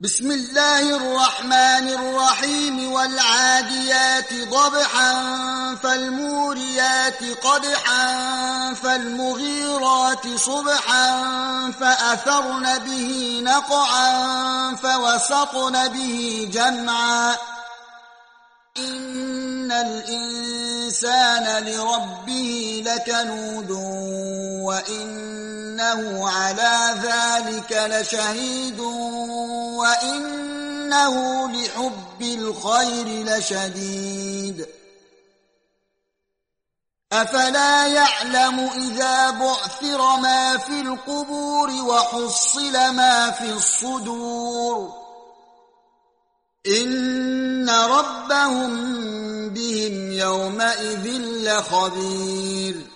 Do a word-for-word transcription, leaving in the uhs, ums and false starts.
بسم الله الرحمن الرحيم والعاديات ضبحا فالموريات قدحا فالمغيرات صبحا فأثرن به نقعا فوسطن به جمعا إن الإنسان لربه لكنود وإنه على ذلك لشهيد وإنه لحب الخير لشديد أفلا يعلم إذا بعثر ما في القبور وحصل ما في الصدور إن ربهم بهم يومئذ لخبير